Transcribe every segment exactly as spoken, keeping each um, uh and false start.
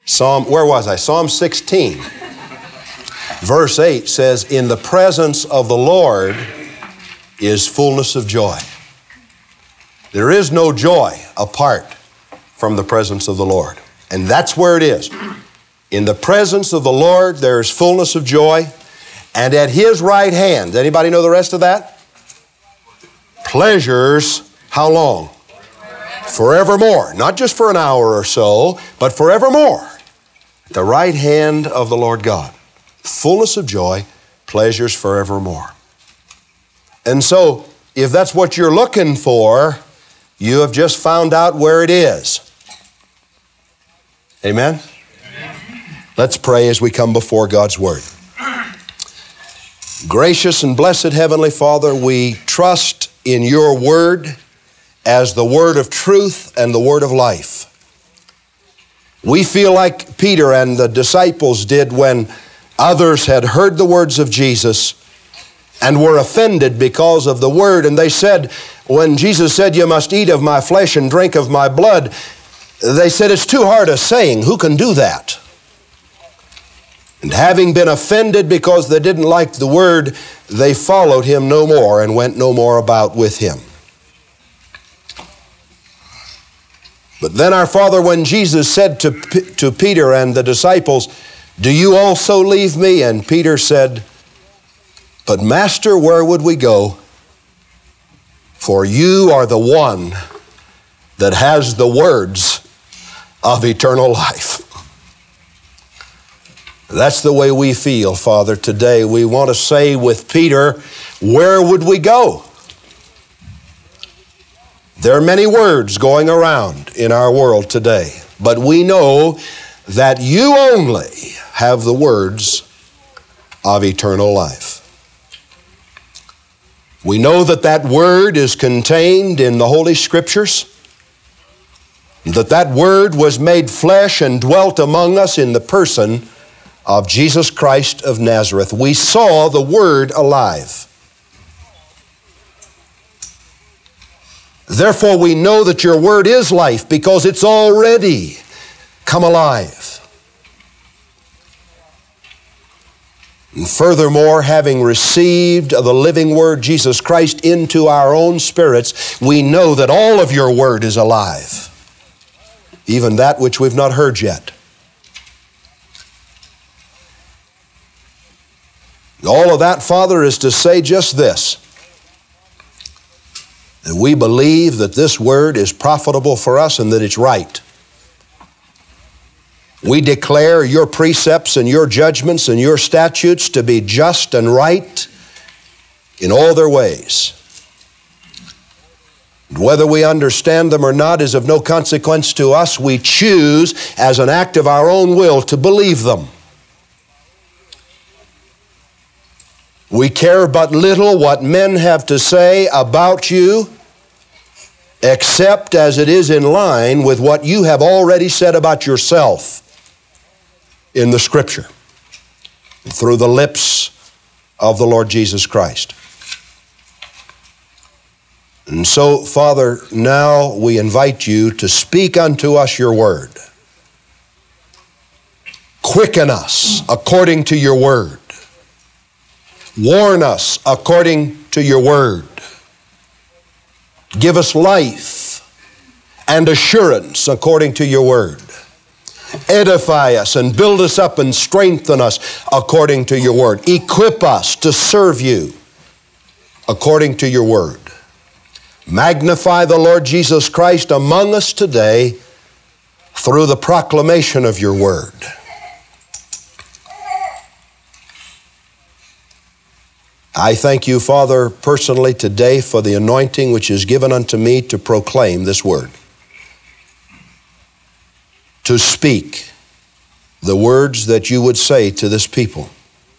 Psalm, where was I? Psalm sixteen. Verse eight says, in the presence of the Lord is fullness of joy. There is no joy apart from the presence of the Lord. And that's where it is. In the presence of the Lord, there is fullness of joy. And at His right hand, does anybody know the rest of that? Pleasures, how long? Forevermore. Not just for an hour or so, but forevermore. At the right hand of the Lord God. Fullness of joy, pleasures forevermore. And so, if that's what you're looking for, you have just found out where it is. Amen? Amen. Let's pray as we come before God's Word. Gracious and blessed Heavenly Father, we trust in Your Word as the Word of truth and the Word of life. We feel like Peter and the disciples did when others had heard the words of Jesus and were offended because of the Word. And they said, when Jesus said, you must eat of my flesh and drink of my blood, they said, it's too hard a saying. Who can do that? And having been offended because they didn't like the Word, they followed Him no more and went no more about with Him. But then our Father, when Jesus said to, to Peter and the disciples, do you also leave me? And Peter said, but Master, where would we go? For you are the one that has the words of eternal life. That's the way we feel, Father, today. We want to say with Peter, where would we go? There are many words going around in our world today, but we know that you only have the words of eternal life. We know that that word is contained in the Holy Scriptures, that that word was made flesh and dwelt among us in the person of Jesus Christ of Nazareth. We saw the Word alive. Therefore, we know that your Word is life because it's already come alive. And furthermore, having received the living Word, Jesus Christ, into our own spirits, we know that all of your Word is alive, even that which we've not heard yet. All of that, Father, is to say just this, that we believe that this Word is profitable for us and that it's right. We declare your precepts and your judgments and your statutes to be just and right in all their ways. Whether we understand them or not is of no consequence to us. We choose, as an act of our own will, to believe them. We care but little what men have to say about you, except as it is in line with what you have already said about yourself in the Scripture, through the lips of the Lord Jesus Christ. And so, Father, now we invite you to speak unto us your word. Quicken us according to your word. Warn us according to your word. Give us life and assurance according to your word. Edify us and build us up and strengthen us according to your word. Equip us to serve you according to your word. Magnify the Lord Jesus Christ among us today through the proclamation of your word. I thank you, Father, personally today for the anointing which is given unto me to proclaim this word, to speak the words that you would say to this people.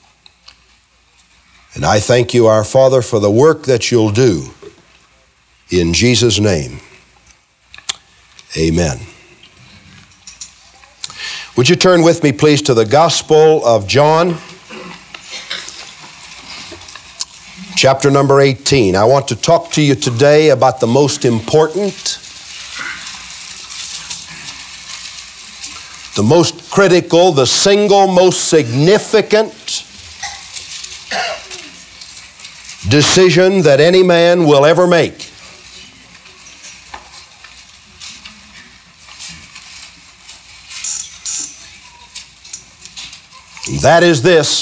And I thank you, our Father, for the work that you'll do. In Jesus' name, amen. Would you turn with me, please, to the Gospel of John, chapter number eighteen. I want to talk to you today about the most important the most critical, the single most significant decision that any man will ever make. That is this: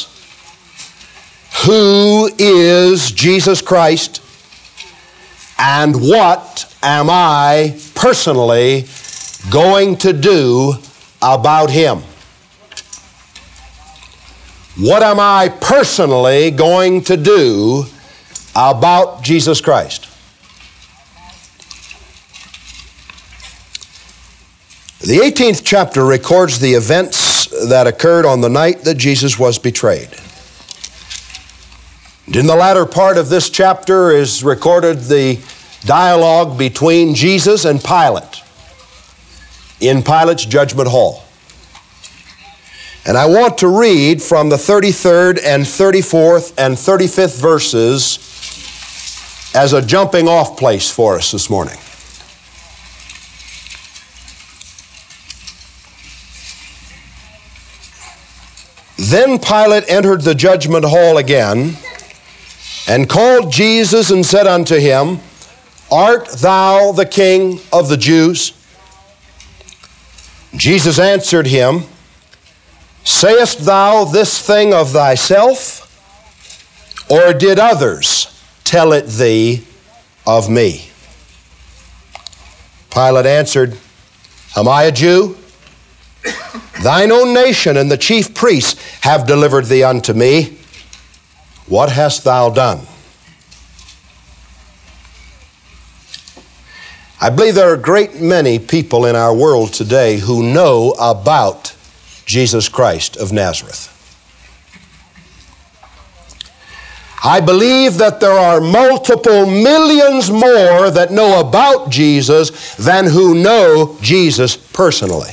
who is Jesus Christ, and what am I personally going to do about Him? What am I personally going to do about Jesus Christ? The eighteenth chapter records the events that occurred on the night that Jesus was betrayed. And in the latter part of this chapter is recorded the dialogue between Jesus and Pilate in Pilate's judgment hall. And I want to read from the thirty-third and thirty-fourth and thirty-fifth verses as a jumping off place for us this morning. Then Pilate entered the judgment hall again, and called Jesus and said unto him, Art thou the King of the Jews? Jesus answered him, Sayest thou this thing of thyself, or did others tell it thee of me? Pilate answered, Am I a Jew? Thine own nation and the chief priests have delivered thee unto me. What hast thou done? I believe there are a great many people in our world today who know about Jesus Christ of Nazareth. I believe that there are multiple millions more that know about Jesus than who know Jesus personally.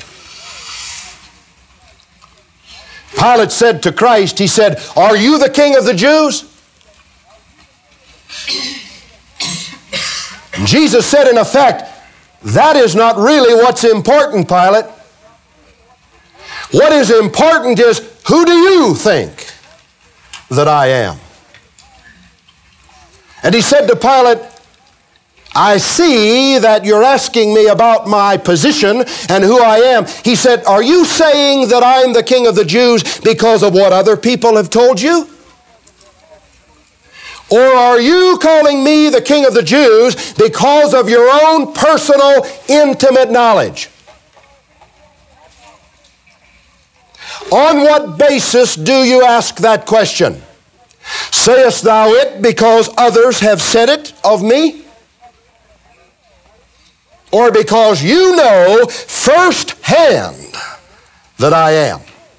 Pilate said to Christ, he said, Are you the King of the Jews? And Jesus said, in effect, that is not really what's important, Pilate. What is important is, who do you think that I am? And he said to Pilate, I see that you're asking me about my position and who I am. He said, Are you saying that I'm the King of the Jews because of what other people have told you? Or are you calling me the King of the Jews because of your own personal, intimate knowledge? On what basis do you ask that question? Sayest thou it because others have said it of me? Or because you know firsthand that I am?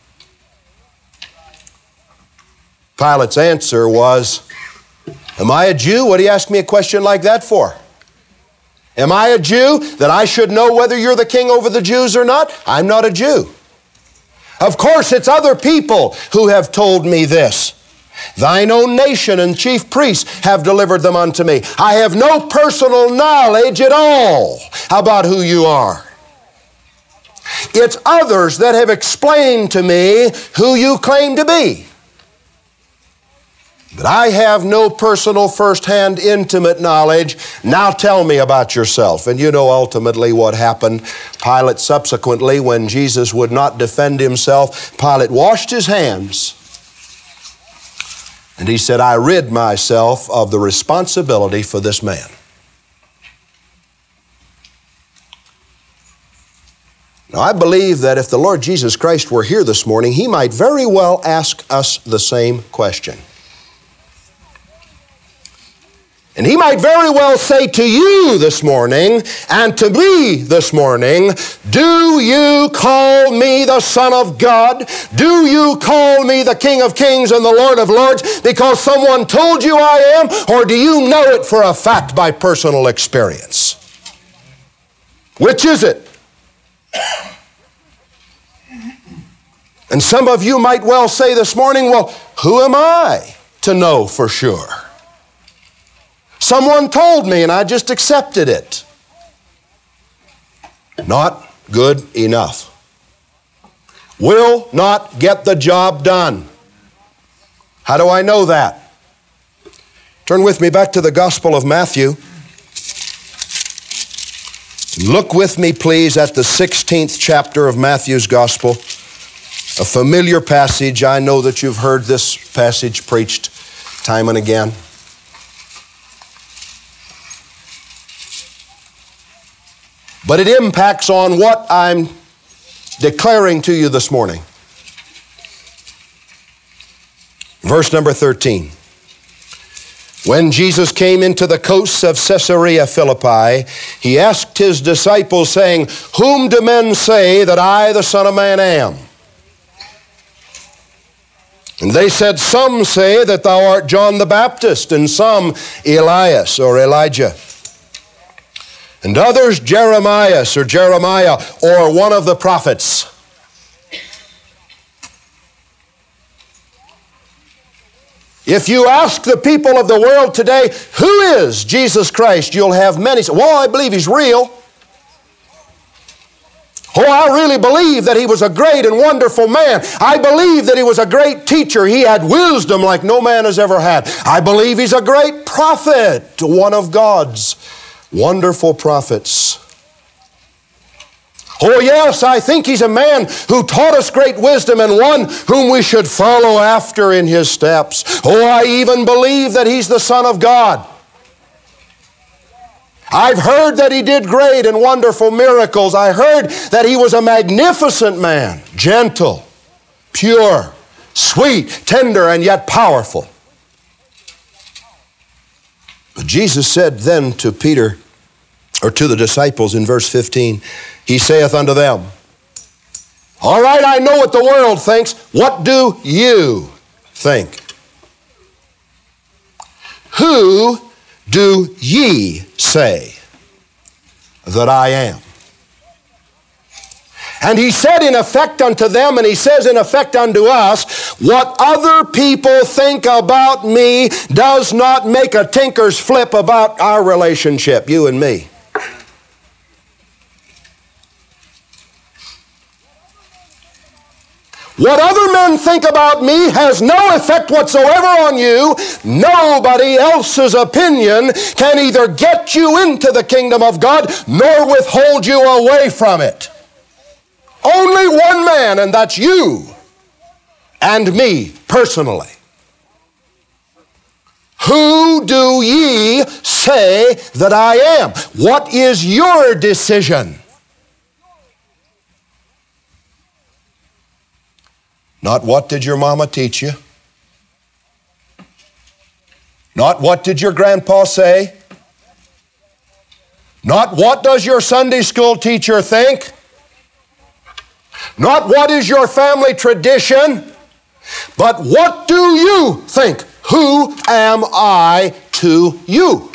Pilate's answer was, Am I a Jew? What do you ask me a question like that for? Am I a Jew that I should know whether you're the king over the Jews or not? I'm not a Jew. Of course, it's other people who have told me this. Thine own nation and chief priests have delivered them unto me. I have no personal knowledge at all about who you are. It's others that have explained to me who you claim to be. But I have no personal, first-hand, intimate knowledge. Now tell me about yourself. And you know ultimately what happened. Pilate subsequently, when Jesus would not defend himself, Pilate washed his hands. And he said, I rid myself of the responsibility for this man. Now, I believe that if the Lord Jesus Christ were here this morning, He might very well ask us the same question. And He might very well say to you this morning and to me this morning, do you call me the Son of God? Do you call me the King of Kings and the Lord of Lords because someone told you I am? Or do you know it for a fact by personal experience? Which is it? And some of you might well say this morning, well, who am I to know for sure? Someone told me and I just accepted it. Not good enough. will not get the job done. How do I know that? Turn with me back to the Gospel of Matthew. Look with me, please, at the sixteenth chapter of Matthew's Gospel. A familiar passage. I know that you've heard this passage preached time and again. But it impacts on what I'm declaring to you this morning. Verse number thirteen. When Jesus came into the coasts of Caesarea Philippi, he asked his disciples, saying, "Whom do men say that I, the Son of Man, am?" And they said, "Some say that thou art John the Baptist, and some Elias or Elijah, and others Jeremiah or Jeremiah or one of the prophets." If you ask the people of the world today, who is Jesus Christ, you'll have many say, "Well, I believe he's real. Oh, I really believe that he was a great and wonderful man. I believe that he was a great teacher. He had wisdom like no man has ever had. I believe he's a great prophet, one of God's wonderful prophets. Oh yes, I think he's a man who taught us great wisdom and one whom we should follow after in his steps. Oh, I even believe that he's the Son of God. I've heard that he did great and wonderful miracles. I heard that he was a magnificent man, gentle, pure, sweet, tender, and yet powerful." But Jesus said then to Peter, or to the disciples in verse fifteen, he saith unto them, "All right, I know what the world thinks. What do you think? Who do ye say that I am?" And he said in effect unto them, and he says in effect unto us, what other people think about me does not make a tinker's flip about our relationship, you and me. What other men think about me has no effect whatsoever on you. Nobody else's opinion can either get you into the kingdom of God nor withhold you away from it. Only one man, and that's you and me personally. Who do ye say that I am? What is your decision? Not what did your mama teach you? Not what did your grandpa say? Not what does your Sunday school teacher think? Not what is your family tradition? But what do you think? Who am I to you?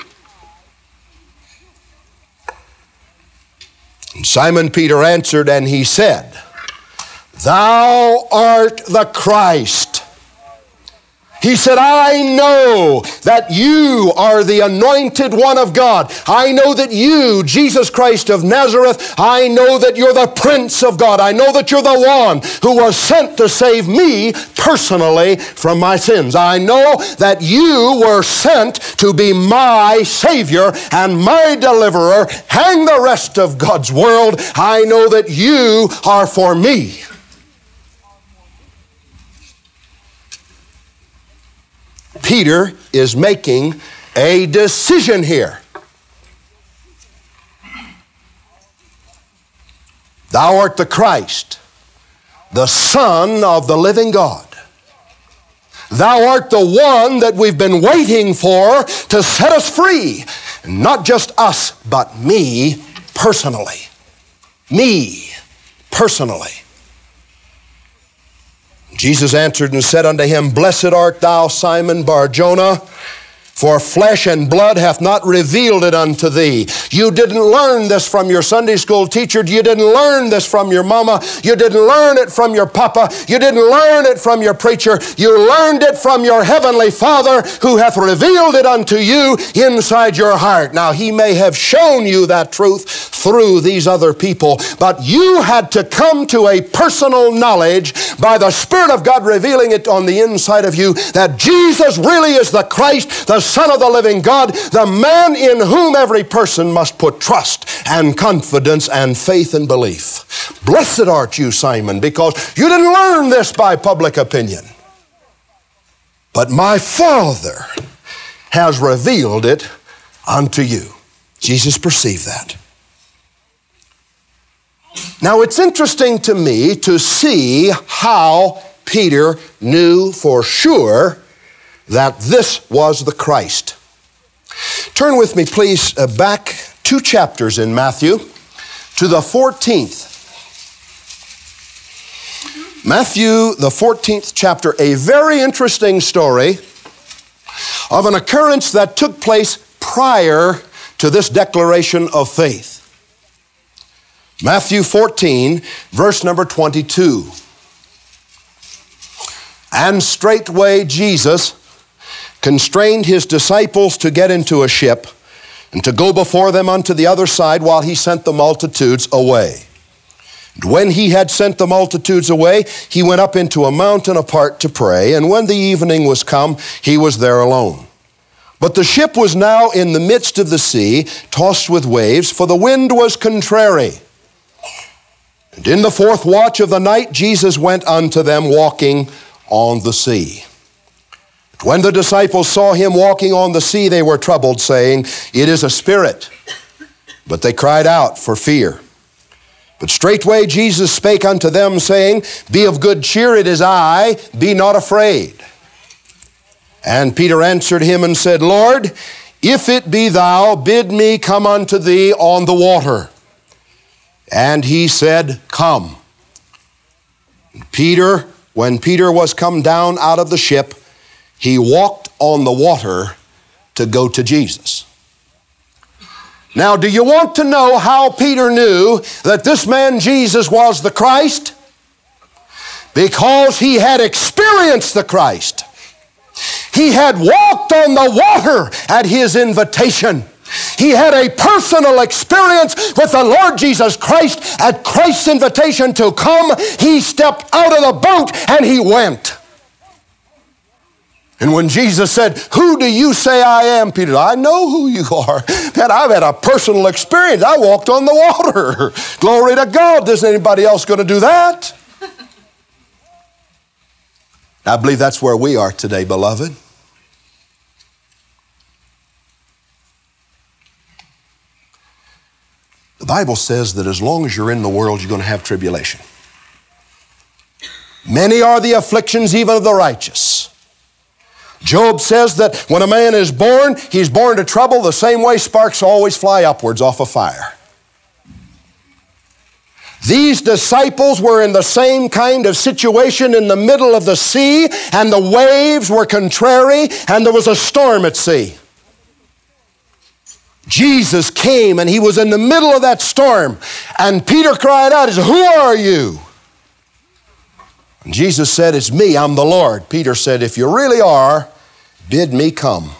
And Simon Peter answered and he said, "Thou art the Christ." He said, "I know that you are the anointed one of God. I know that you, Jesus Christ of Nazareth, I know that you're the Prince of God. I know that you're the one who was sent to save me personally from my sins. I know that you were sent to be my Savior and my deliverer. Hang the rest of God's world. I know that you are for me." Peter is making a decision here. Thou art the Christ, the Son of the living God. Thou art the one that we've been waiting for to set us free. Not just us, but me personally. Me personally. Jesus answered and said unto him, "Blessed art thou, Simon Bar-Jonah, For flesh and blood hath not revealed it unto thee. You didn't learn this from your Sunday school teacher. You didn't learn this from your mama. You didn't learn it from your papa. You didn't learn it from your preacher. You learned it from your heavenly Father, who hath revealed it unto you inside your heart. Now, he may have shown you that truth through these other people, but you had to come to a personal knowledge by the Spirit of God revealing it on the inside of you, that Jesus really is the Christ, the Son of the living God, the man in whom every person must put trust and confidence and faith and belief. Blessed art you, Simon, because you didn't learn this by public opinion, but my Father has revealed it unto you. Jesus perceived that. Now, it's interesting to me to see how Peter knew for sure that this was the Christ. Turn with me, please, uh, back two chapters in Matthew to the fourteenth. Matthew, the fourteenth chapter, a very interesting story of an occurrence that took place prior to this declaration of faith. Matthew fourteen, verse number twenty-two. And straightway Jesus constrained his disciples to get into a ship and to go before them unto the other side while he sent the multitudes away. And when he had sent the multitudes away, he went up into a mountain apart to pray, and when the evening was come, he was there alone. But the ship was now in the midst of the sea, tossed with waves, for the wind was contrary. And in the fourth watch of the night, Jesus went unto them walking on the sea. When the disciples saw him walking on the sea, they were troubled, saying, It is a spirit. But they cried out for fear. But straightway Jesus spake unto them, saying, Be of good cheer, it is I, be not afraid. And Peter answered him and said, Lord, if it be thou, bid me come unto thee on the water. And he said, Come. And Peter, when Peter was come down out of the ship, he walked on the water to go to Jesus. Now, do you want to know how Peter knew that this man Jesus was the Christ? Because he had experienced the Christ. He had walked on the water at his invitation. He had a personal experience with the Lord Jesus Christ at Christ's invitation to come. He stepped out of the boat and he went. And when Jesus said, Who do you say I am, Peter? I know who you are. Man, I've had a personal experience. I walked on the water. Glory to God. Isn't anybody else going to do that? I believe that's where we are today, beloved. The Bible says that as long as you're in the world, you're going to have tribulation. Many are the afflictions even of the righteous. Job says that when a man is born, he's born to trouble the same way sparks always fly upwards off a fire. These disciples were in the same kind of situation in the middle of the sea, and the waves were contrary, and there was a storm at sea. Jesus came, and he was in the middle of that storm, and Peter cried out, he said, Who are you? And Jesus said, It's me, I'm the Lord. Peter said, If you really are, bid me come.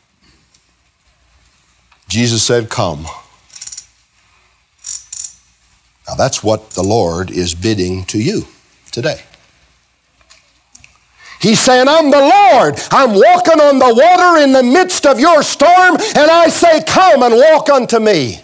Jesus said, Come. Now that's what the Lord is bidding to you today. He's saying, I'm the Lord. I'm walking on the water in the midst of your storm, and I say, Come and walk unto me.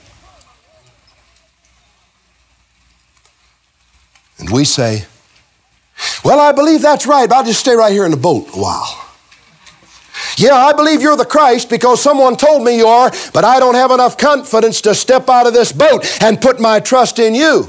And we say, Well, I believe that's right, but I'll just stay right here in the boat a while. Yeah, I believe you're the Christ because someone told me you are, but I don't have enough confidence to step out of this boat and put my trust in you.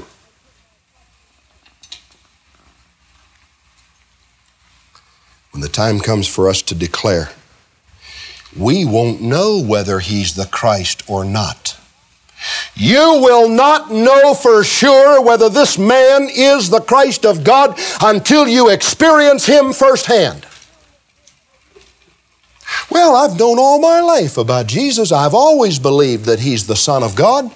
When the time comes for us to declare, we won't know whether he's the Christ or not. You will not know for sure whether this man is the Christ of God until you experience him firsthand. Well, I've known all my life about Jesus. I've always believed that He's the Son of God.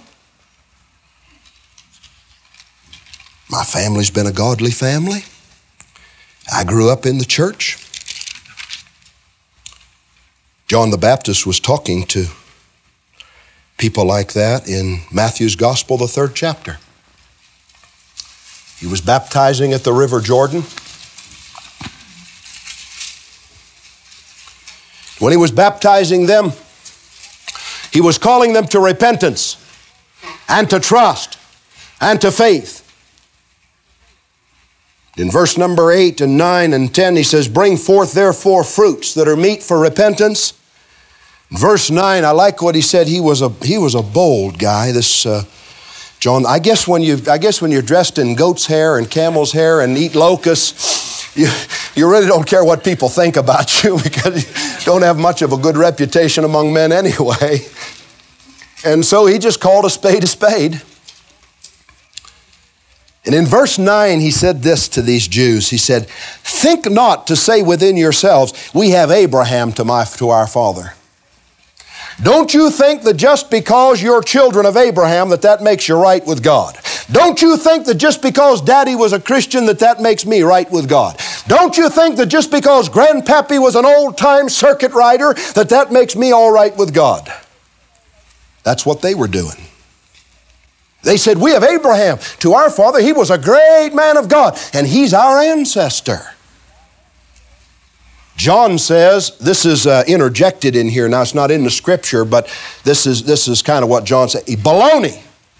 My family's been a godly family. I grew up in the church. John the Baptist was talking to people like that in Matthew's Gospel, the third chapter. He was baptizing at the River Jordan. When he was baptizing them, he was calling them to repentance and to trust and to faith. In verse number eight and nine and ten, he says, bring forth therefore fruits that are meet for repentance. Verse nine, I like what he said. He was a he was a bold guy. This uh, John. I guess when you I guess when you're dressed in goat's hair and camel's hair and eat locusts, you you really don't care what people think about you because you don't have much of a good reputation among men anyway. And so he just called a spade a spade. And in verse nine, he said this to these Jews. He said, think not to say within yourselves, we have Abraham to my to our father. Don't you think that just because you're children of Abraham that that makes you right with God? Don't you think that just because Daddy was a Christian that that makes me right with God? Don't you think that just because Grandpappy was an old-time circuit rider that that makes me all right with God? That's what they were doing. They said, we have Abraham to our father. He was a great man of God, and he's our ancestor. John says, this is uh, interjected in here. Now, it's not in the scripture, but this is, this is kind of what John said. Baloney.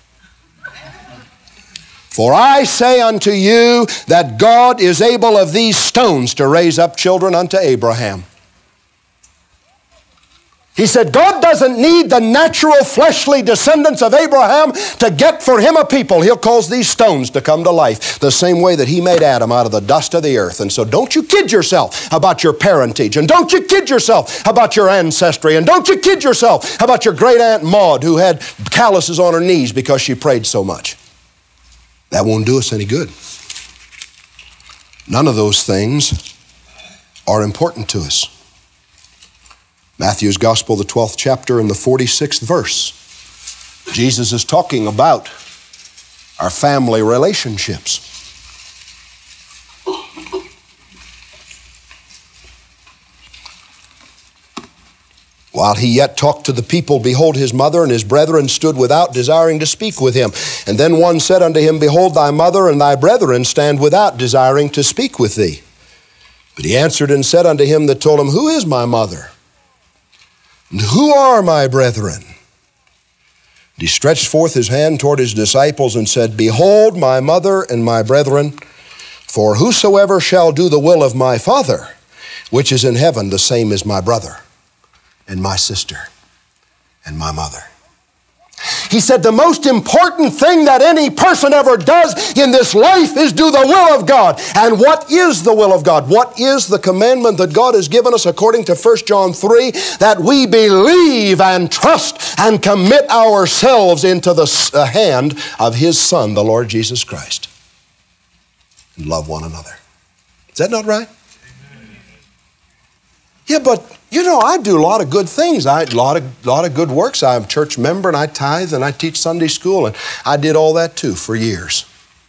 For I say unto you that God is able of these stones to raise up children unto Abraham. He said, God doesn't need the natural fleshly descendants of Abraham to get for him a people. He'll cause these stones to come to life the same way that he made Adam out of the dust of the earth. And so don't you kid yourself about your parentage, and don't you kid yourself about your ancestry, and don't you kid yourself about your great Aunt Maud who had calluses on her knees because she prayed so much. That won't do us any good. None of those things are important to us. Matthew's Gospel, the twelfth chapter and the forty-sixth verse. Jesus is talking about our family relationships. While he yet talked to the people, behold, his mother and his brethren stood without, desiring to speak with him. And then one said unto him, behold, thy mother and thy brethren stand without, desiring to speak with thee. But he answered and said unto him that told him, who is my mother? And who are my brethren? And he stretched forth his hand toward his disciples and said, behold, my mother and my brethren, for whosoever shall do the will of my Father, which is in heaven, the same is my brother and my sister and my mother. He said the most important thing that any person ever does in this life is do the will of God. And what is the will of God? What is the commandment that God has given us according to First John three? That we believe and trust and commit ourselves into the hand of His Son, the Lord Jesus Christ. And love one another. Is that not right? Yeah, but you know, I do a lot of good things. I a lot of lot of good works. I'm a church member, and I tithe, and I teach Sunday school, and I did all that too for years.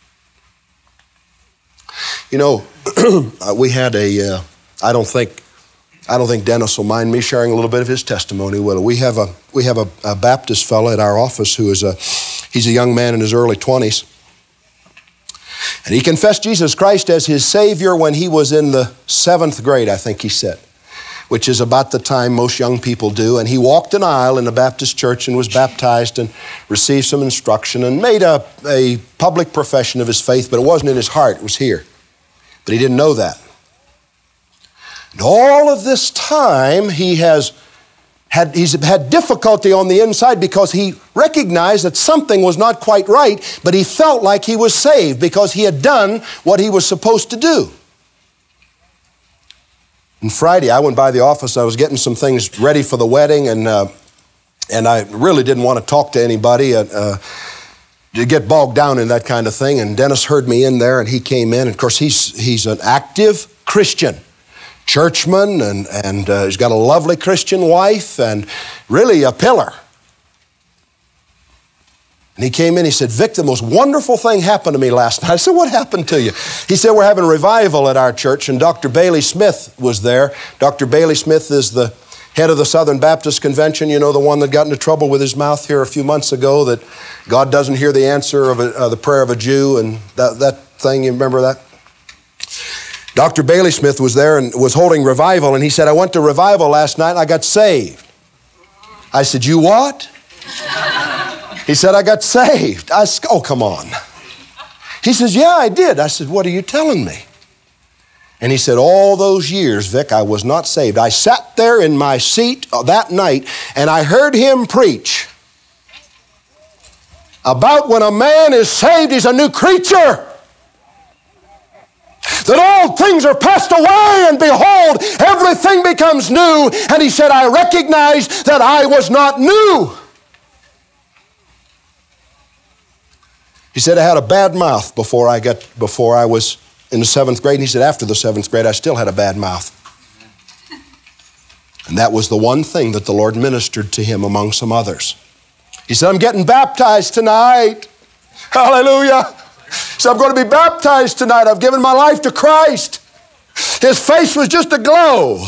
You know, we had a. Uh, I don't think, I don't think Dennis will mind me sharing a little bit of his testimony. Will we have a we have a, a Baptist fellow at our office who is a he's a young man in his early twenties, and he confessed Jesus Christ as his Savior when he was in the seventh grade, I think he said, which is about the time most young people do. And he walked an aisle in a Baptist church and was baptized and received some instruction and made a, a public profession of his faith, but it wasn't in his heart, it was here. But he didn't know that. And all of this time he has had, he's had difficulty on the inside because he recognized that something was not quite right, but he felt like he was saved because he had done what he was supposed to do. And Friday, I went by the office. I was getting some things ready for the wedding, and uh, and I really didn't want to talk to anybody. Uh, uh, to get bogged down in that kind of thing. And Dennis heard me in there, and he came in. And of course, he's he's an active Christian. churchman, and, and uh, he's got a lovely Christian wife and really a pillar. And he came in, he said, Vic, the most wonderful thing happened to me last night. I said, what happened to you? He said, we're having a revival at our church, and Doctor Bailey Smith was there. Doctor Bailey Smith is the head of the Southern Baptist Convention, you know, the one that got into trouble with his mouth here a few months ago, that God doesn't hear the answer of a, uh, the prayer of a Jew, and that, that thing, you remember that? Doctor Bailey Smith was there and was holding revival, and he said, I went to revival last night and I got saved. I said, you what? He said, I got saved. I said, oh, come on. He says, yeah, I did. I said, what are you telling me? And he said, all those years, Vic, I was not saved. I sat there in my seat that night and I heard him preach about when a man is saved, he's a new creature. That old things are passed away and behold, everything becomes new. And he said, I recognized that I was not new. He said, I had a bad mouth before I got, before I was in the seventh grade. And he said, after the seventh grade, I still had a bad mouth. And that was the one thing that the Lord ministered to him among some others. He said, I'm getting baptized tonight. Hallelujah. He said, I'm going to be baptized tonight. I've given my life to Christ. His face was just aglow.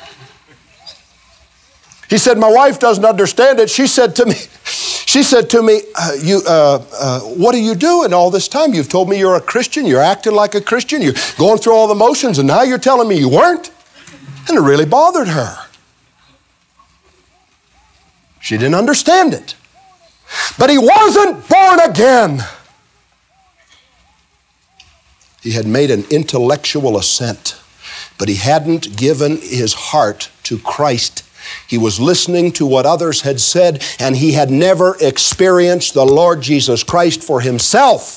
He said, my wife doesn't understand it. She said to me, She said to me, uh, you, uh, uh, what are you doing all this time? You've told me you're a Christian. You're acting like a Christian. You're going through all the motions, and now you're telling me you weren't? And it really bothered her. She didn't understand it. But he wasn't born again. He had made an intellectual assent, but he hadn't given his heart to Christ. He was listening to what others had said, and he had never experienced the Lord Jesus Christ for himself.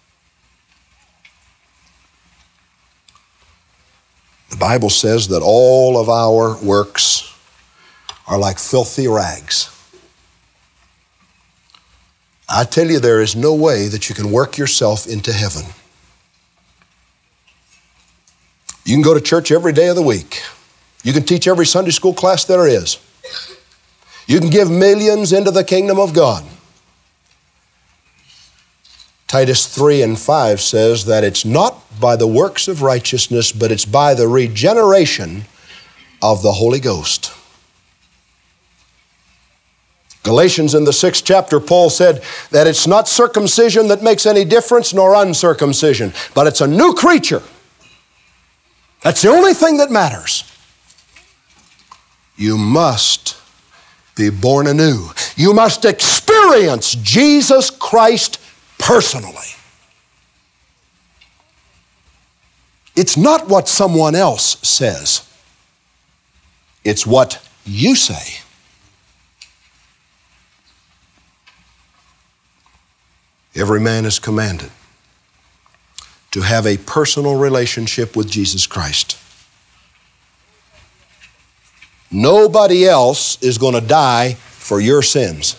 The Bible says that all of our works are like filthy rags. I tell you, there is no way that you can work yourself into heaven. You can go to church every day of the week. You can teach every Sunday school class there is. You can give millions into the kingdom of God. Titus three and five says that it's not by the works of righteousness, but it's by the regeneration of the Holy Ghost. Galatians in the sixth chapter, Paul said that it's not circumcision that makes any difference, nor uncircumcision, but it's a new creature. That's the only thing that matters. You must be born anew. You must experience Jesus Christ personally. It's not what someone else says. It's what you say. Every man is commanded to have a personal relationship with Jesus Christ. Nobody else is going to die for your sins.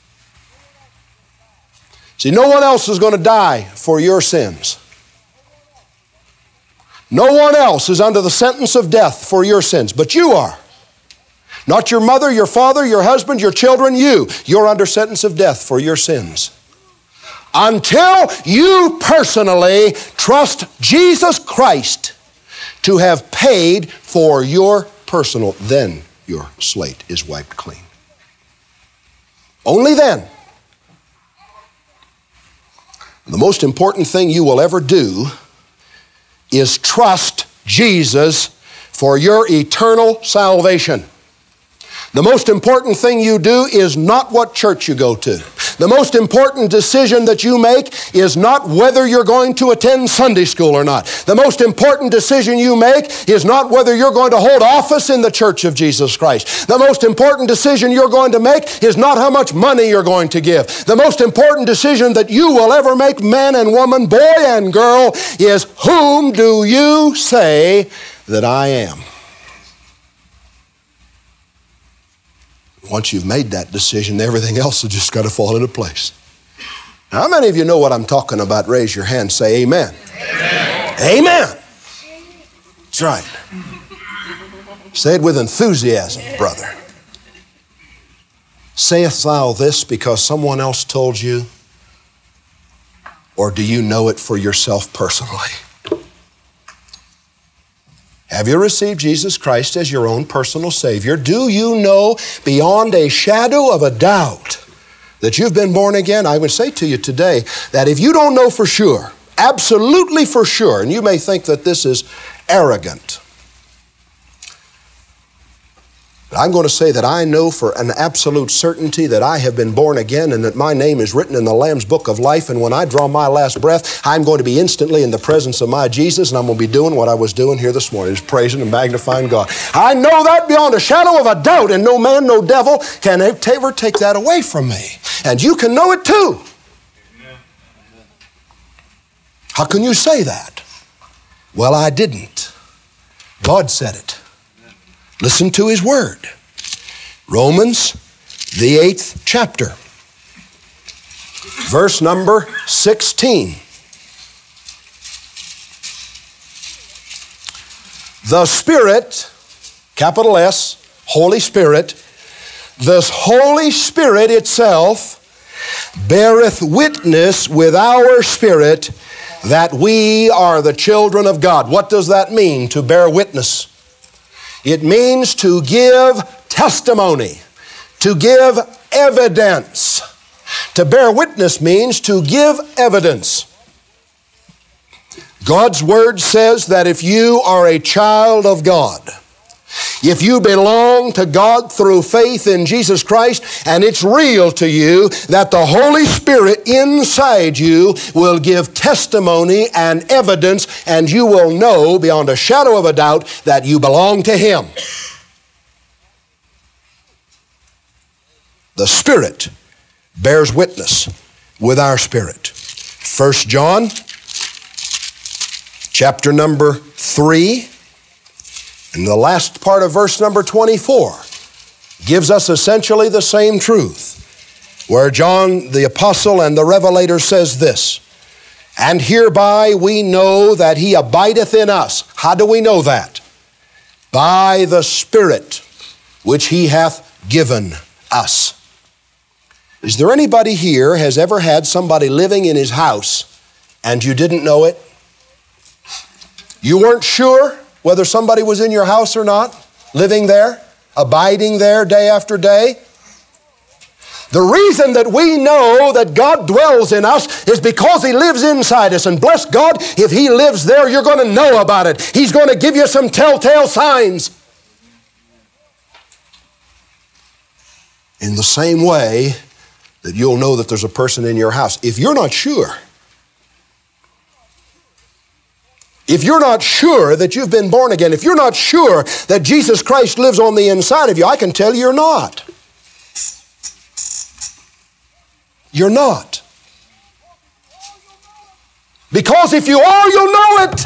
See, no one else is going to die for your sins. No one else is under the sentence of death for your sins, but you are. Not your mother, your father, your husband, your children, you. You're under sentence of death for your sins. Until you personally trust Jesus Christ to have paid for your personal, then your slate is wiped clean. Only then. The most important thing you will ever do is trust Jesus for your eternal salvation. The most important thing you do is not what church you go to. The most important decision that you make is not whether you're going to attend Sunday school or not. The most important decision you make is not whether you're going to hold office in the church of Jesus Christ. The most important decision you're going to make is not how much money you're going to give. The most important decision that you will ever make, man and woman, boy and girl, is whom do you say that I am? Once you've made that decision, everything else has just got to fall into place. Now, how many of you know what I'm talking about? Raise your hand. Say amen. Amen. Amen. That's right. Say it with enthusiasm, brother. Sayest thou this because someone else told you? Or do you know it for yourself personally? Have you received Jesus Christ as your own personal Savior? Do you know beyond a shadow of a doubt that you've been born again? I would say to you today that if you don't know for sure, absolutely for sure, and you may think that this is arrogant, but I'm going to say that I know for an absolute certainty that I have been born again and that my name is written in the Lamb's Book of Life, and when I draw my last breath, I'm going to be instantly in the presence of my Jesus, and I'm going to be doing what I was doing here this morning, just praising and magnifying God. I know that beyond a shadow of a doubt, and no man, no devil can ever take that away from me. And you can know it too. How can you say that? Well, I didn't. God said it. Listen to His Word. Romans, the eighth chapter, verse number sixteen. The Spirit, capital S, Holy Spirit, the Holy Spirit itself beareth witness with our spirit that we are the children of God. What does that mean, to bear witness? It means to give testimony, to give evidence. To bear witness means to give evidence. God's Word says that if you are a child of God, if you belong to God through faith in Jesus Christ, and it's real to you that the Holy Spirit inside you will give testimony and evidence, and you will know beyond a shadow of a doubt that you belong to Him. The Spirit bears witness with our spirit. First John, chapter number three, and the last part of verse number twenty-four gives us essentially the same truth, where John the Apostle and the Revelator says this, and hereby we know that He abideth in us. How do we know that? By the Spirit which He hath given us. Is there anybody here has ever had somebody living in his house and you didn't know it? You weren't sure whether somebody was in your house or not, living there, abiding there day after day? The reason that we know that God dwells in us is because He lives inside us. And bless God, if He lives there, you're going to know about it. He's going to give you some telltale signs. In the same way that you'll know that there's a person in your house. If you're not sure, if you're not sure that you've been born again, if you're not sure that Jesus Christ lives on the inside of you, I can tell you you're not. You're not. Because if you are, you'll know it.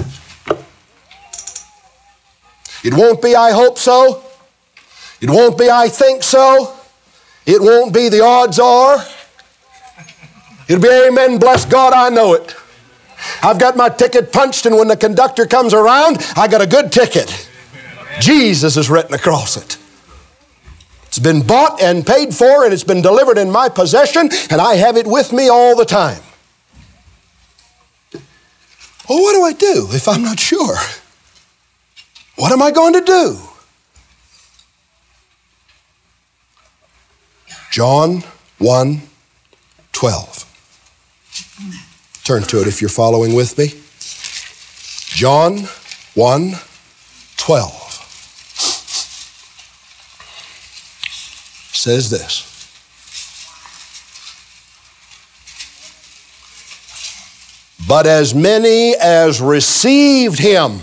It won't be, I hope so. It won't be, I think so. It won't be, the odds are. It'll be, amen, bless God, I know it. I've got my ticket punched, and when the conductor comes around, I got a good ticket. Jesus is written across it. It's been bought and paid for, and it's been delivered in my possession, and I have it with me all the time. Well, what do I do if I'm not sure? What am I going to do? John one twelve. Turn to it if you're following with me. John one twelve says this. But as many as received Him,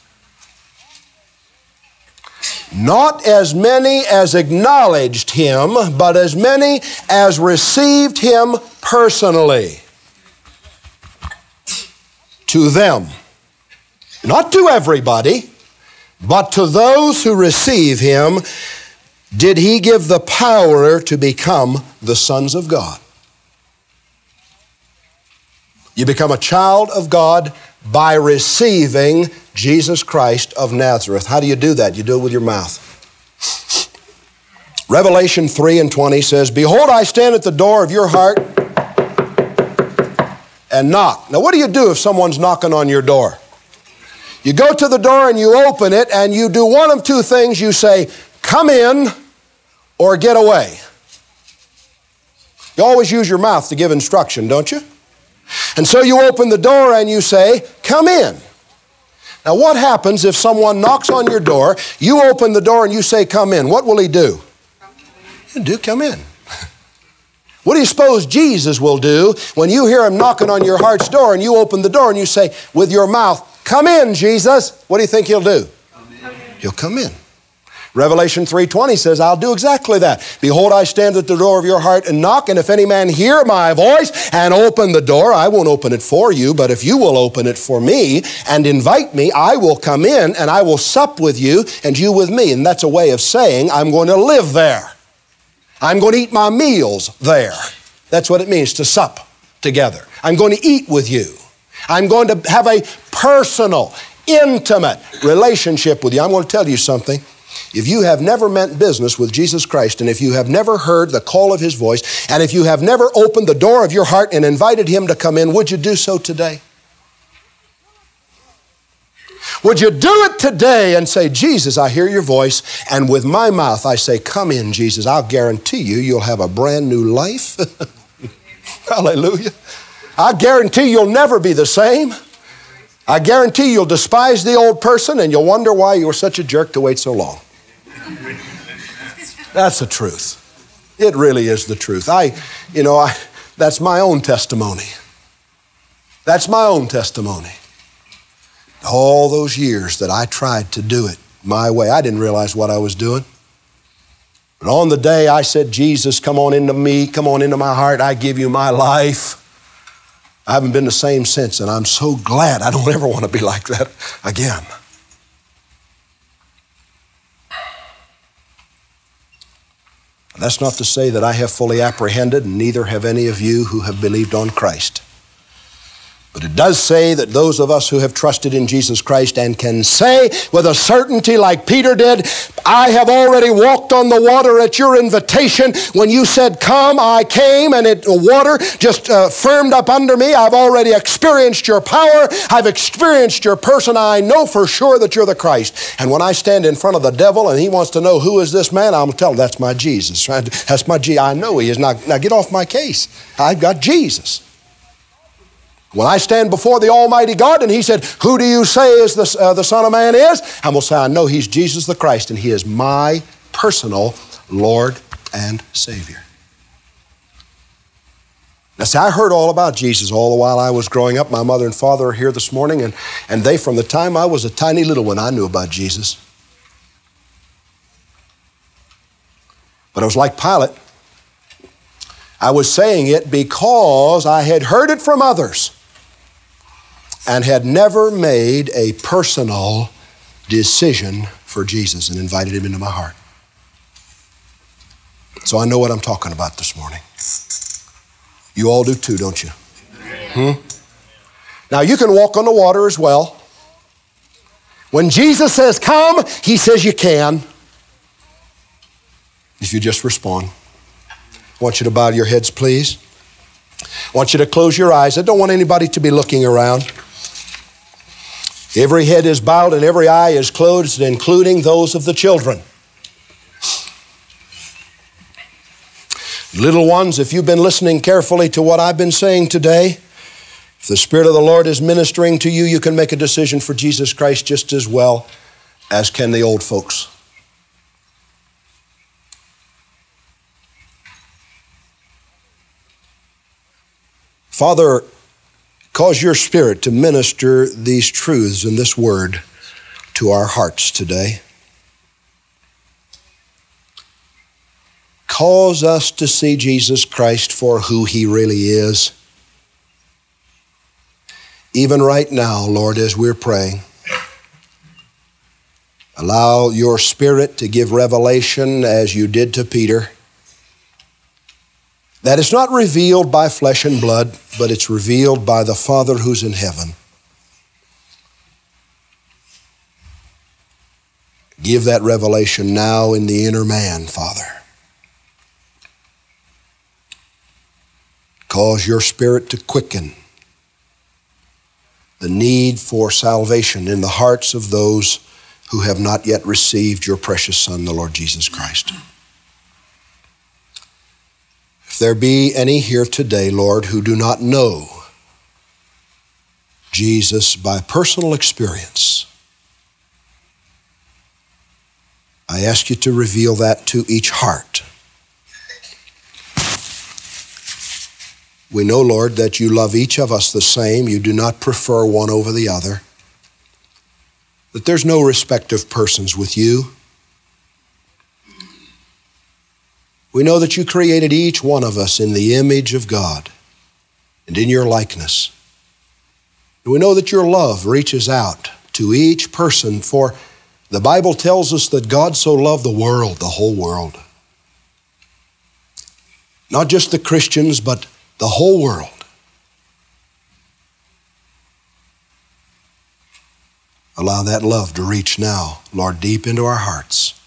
not as many as acknowledged Him, but as many as received Him personally. To them, not to everybody, but to those who receive Him, did He give the power to become the sons of God. You become a child of God by receiving Jesus Christ of Nazareth. How do you do that? You do it with your mouth. Revelation three and twenty says, "Behold, I stand at the door of your heart and knock." Now, what do you do if someone's knocking on your door? You go to the door and you open it and you do one of two things. You say, "Come in," or "Get away." You always use your mouth to give instruction, don't you? And so you open the door and you say, "Come in." Now, what happens if someone knocks on your door, you open the door and you say, "Come in"? What will he do? He'll do, "Come in." What do you suppose Jesus will do when you hear him knocking on your heart's door and you open the door and you say with your mouth, "Come in, Jesus"? What do you think he'll do? Come He'll come in. Revelation three twenty says, "I'll do exactly that. Behold, I stand at the door of your heart and knock, and if any man hear my voice and open the door, I won't open it for you, but if you will open it for me and invite me, I will come in and I will sup with you and you with me." And that's a way of saying I'm going to live there. I'm going to eat my meals there. That's what it means to sup together. I'm going to eat with you. I'm going to have a personal, intimate relationship with you. I'm going to tell you something. If you have never meant business with Jesus Christ, and if you have never heard the call of his voice, and if you have never opened the door of your heart and invited him to come in, would you do so today? Would you do it today and say, "Jesus, I hear your voice, and with my mouth I say, 'Come in, Jesus.' I'll guarantee you, you'll have a brand new life." Hallelujah. I guarantee you'll never be the same. I guarantee you'll despise the old person and you'll wonder why you were such a jerk to wait so long. That's the truth. It really is the truth. I, you know, I, that's my own testimony. That's my own testimony. All those years that I tried to do it my way, I didn't realize what I was doing. But on the day I said, "Jesus, come on into me, come on into my heart, I give you my life," I haven't been the same since, and I'm so glad. I don't ever want to be like that again. That's not to say that I have fully apprehended, and neither have any of you who have believed on Christ. But it does say that those of us who have trusted in Jesus Christ and can say with a certainty like Peter did, "I have already walked on the water at your invitation. When you said, 'Come,' I came, and it, the water just uh, firmed up under me. I've already experienced your power. I've experienced your person. I know for sure that you're the Christ." And when I stand in front of the devil and he wants to know, "Who is this man?" I'm going to tell him, "That's my Jesus. That's my G. I know he is. Now, now get off my case. I've got Jesus." When I stand before the Almighty God and he said, "Who do you say is the, uh, the Son of Man is?" I'm going to say, "I know he's Jesus the Christ, and he is my personal Lord and Savior." Now see, I heard all about Jesus all the while I was growing up. My mother and father are here this morning, and, and they, from the time I was a tiny little one, I knew about Jesus. But I was like Pilate. I was saying it because I had heard it from others and had never made a personal decision for Jesus and invited him into my heart. So I know what I'm talking about this morning. You all do too, don't you? Hmm? Now you can walk on the water as well. When Jesus says come, he says you can. If you just respond. I want you to bow your heads, please. I want you to close your eyes. I don't want anybody to be looking around. Every head is bowed and every eye is closed, including those of the children. Little ones, if you've been listening carefully to what I've been saying today, if the Spirit of the Lord is ministering to you, you can make a decision for Jesus Christ just as well as can the old folks. Father, cause your Spirit to minister these truths and this word to our hearts today. Cause us to see Jesus Christ for who he really is. Even right now, Lord, as we're praying, allow your Spirit to give revelation as you did to Peter. That is not revealed by flesh and blood, but it's revealed by the Father who's in heaven. Give that revelation now in the inner man, Father. Cause your Spirit to quicken the need for salvation in the hearts of those who have not yet received your precious Son, the Lord Jesus Christ. If there be any here today, Lord, who do not know Jesus by personal experience, I ask you to reveal that to each heart. We know, Lord, that you love each of us the same. You do not prefer one over the other. That there's no respect of persons with you. We know that you created each one of us in the image of God and in your likeness. And we know that your love reaches out to each person, for the Bible tells us that God so loved the world, the whole world. Not just the Christians, but the whole world. Allow that love to reach now, Lord, deep into our hearts.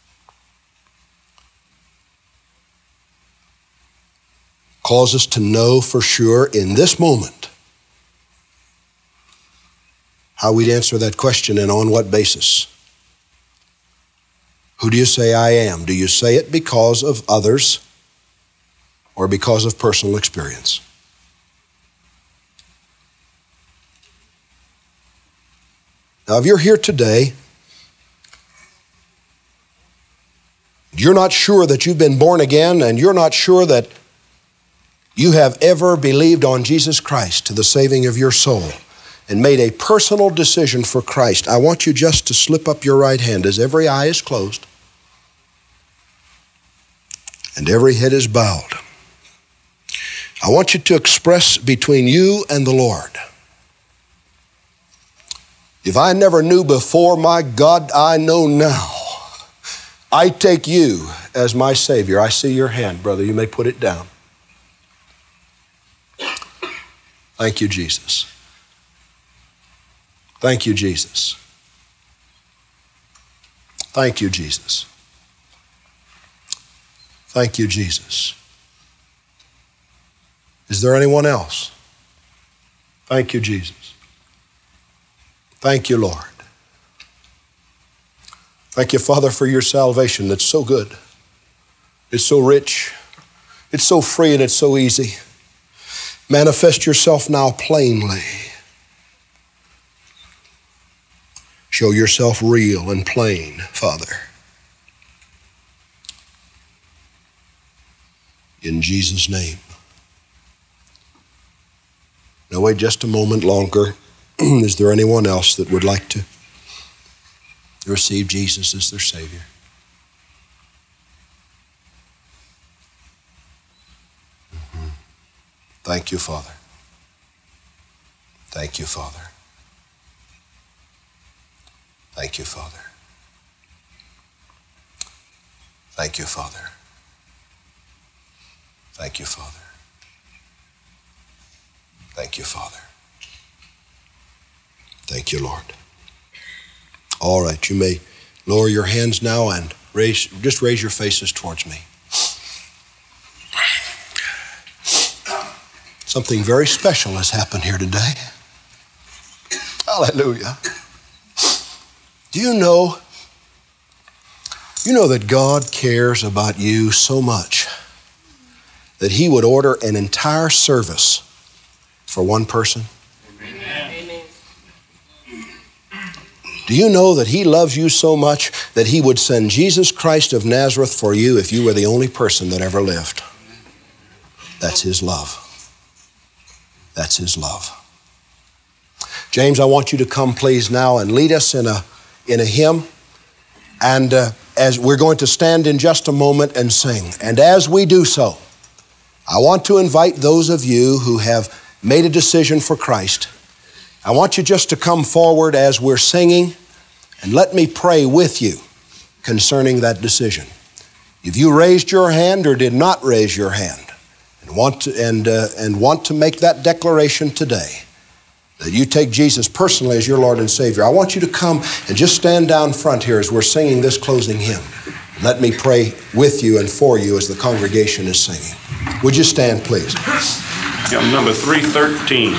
Cause us to know for sure in this moment how we'd answer that question and on what basis. Who do you say I am? Do you say it because of others or because of personal experience? Now, if you're here today, you're not sure that you've been born again, and you're not sure that you have ever believed on Jesus Christ to the saving of your soul and made a personal decision for Christ, I want you just to slip up your right hand as every eye is closed and every head is bowed. I want you to express between you and the Lord, if I never knew before, my God, I know now. I take you as my Savior. I see your hand, brother. You may put it down. Thank you, Jesus. Thank you, Jesus. Thank you, Jesus. Thank you, Jesus. Is there anyone else? Thank you, Jesus. Thank you, Lord. Thank you, Father, for your salvation that's so good. It's so rich. It's so free and it's so easy. Manifest yourself now plainly. Show yourself real and plain, Father. In Jesus' name. Now wait just a moment longer. Is there anyone else that would like to receive Jesus as their Savior? Mm-hmm. Thank you, Father. Thank you, Father. Thank you, Father. Thank you, Father. Thank you, Father. Thank you, Father. Thank you, Lord. All right, you may lower your hands now and raise, just raise your faces towards me. Something very special has happened here today. Hallelujah. Do you know, you know that God cares about you so much that He would order an entire service for one person? Do you know that He loves you so much that He would send Jesus Christ of Nazareth for you if you were the only person that ever lived? That's His love. That's His love. James, I want you to come please now and lead us in a, in a hymn. And uh, as we're going to stand in just a moment and sing. And as we do so, I want to invite those of you who have made a decision for Christ. I want you just to come forward as we're singing and let me pray with you concerning that decision. If you raised your hand or did not raise your hand and want to, and, uh, and want to make that declaration today, that you take Jesus personally as your Lord and Savior, I want you to come and just stand down front here as we're singing this closing hymn. Let me pray with you and for you as the congregation is singing. Would you stand, please? Hymn number three thirteen.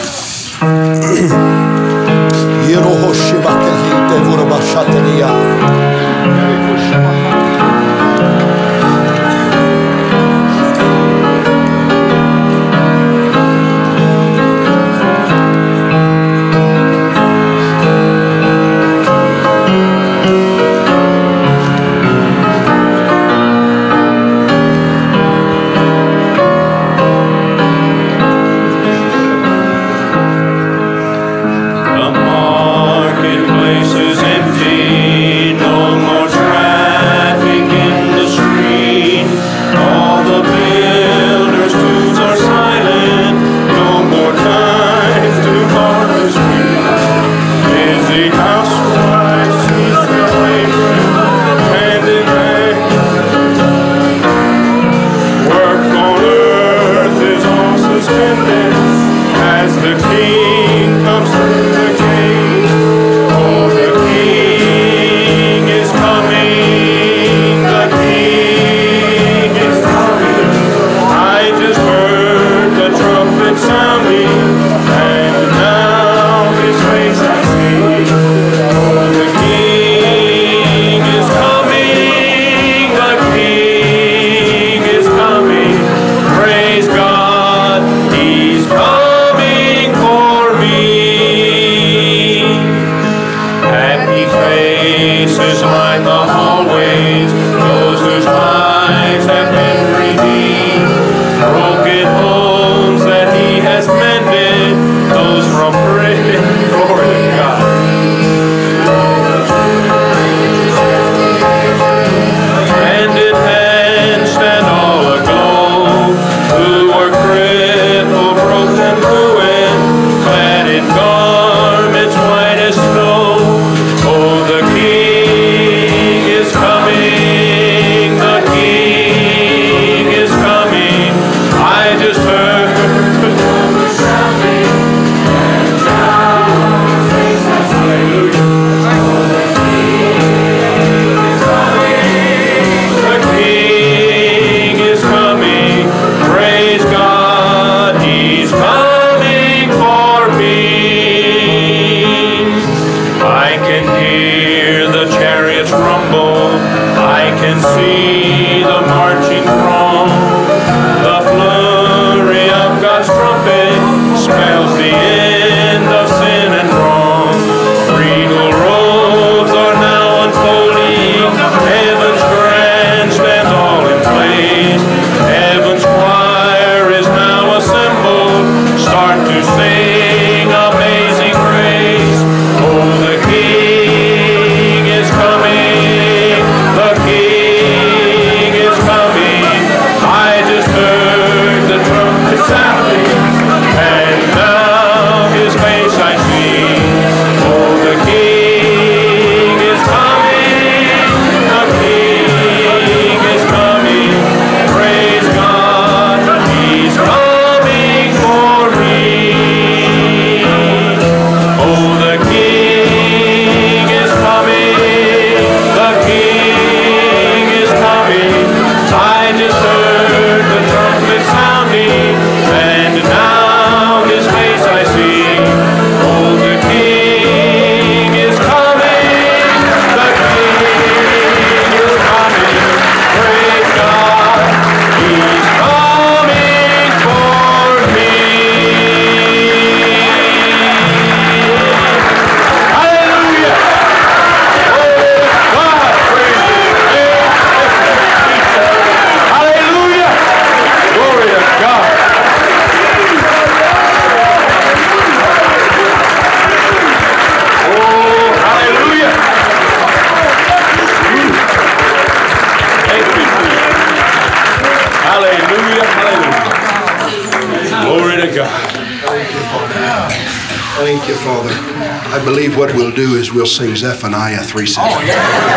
Thank you, Father. I believe what we'll do is we'll sing Zephaniah three seven. Oh,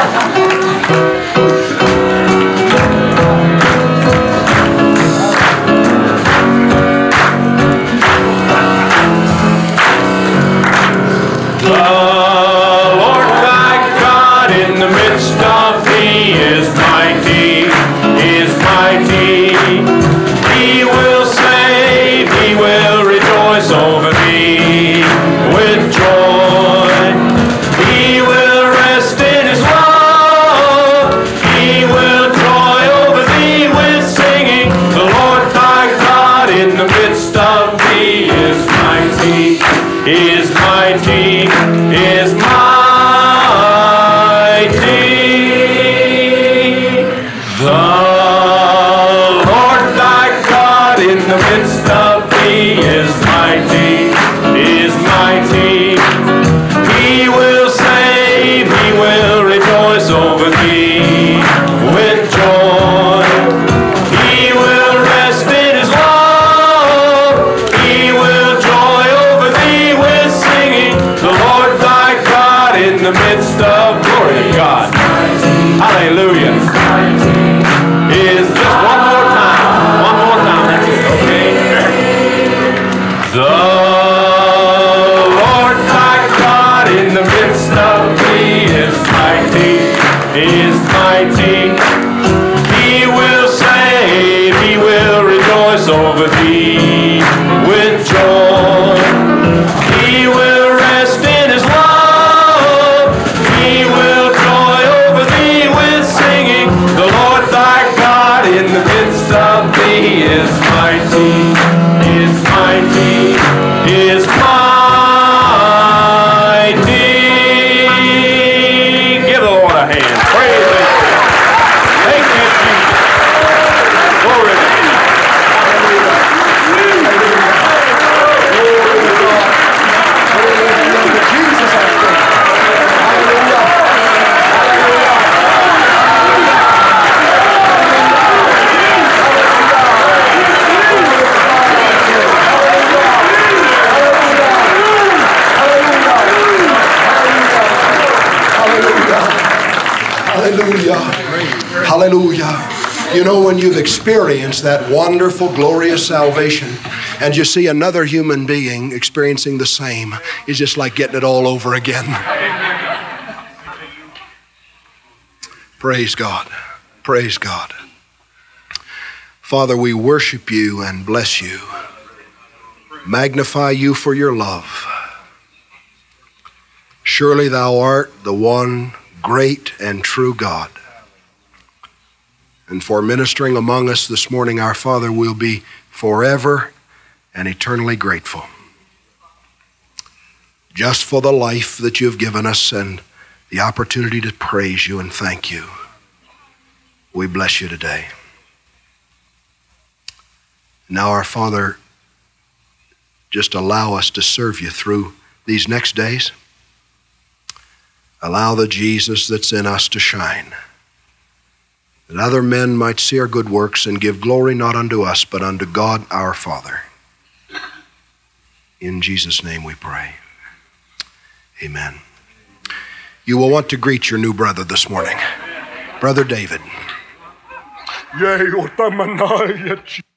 yeah. midst of glory to God. Hallelujah. Is just one more time. One more time. That's it. Okay. The Lord thy God in the midst of thee is mighty. Is mighty. He will save. He will rejoice over thee with joy. He will rest in his love. He will joy over thee with singing. The Lord thy God in the midst of thee is mighty, is mighty, is mighty. Give the Lord a hand. Praise him. Thank you, Jesus. Glory to Jesus. Hallelujah. Hallelujah. You know, when you've experienced that wonderful, glorious salvation and you see another human being experiencing the same, it's just like getting it all over again. Praise God. Praise God. Father, we worship you and bless you. Magnify you for your love. Surely thou art the one great and true God. And for ministering among us this morning, our Father, will be forever and eternally grateful. Just for the life that you have given us and the opportunity to praise you and thank you. We bless you today. Now, our Father, just allow us to serve you through these next days. Allow the Jesus that's in us to shine, that other men might see our good works and give glory not unto us, but unto God our Father. In Jesus' name we pray. Amen. You will want to greet your new brother this morning. Brother David. Yea,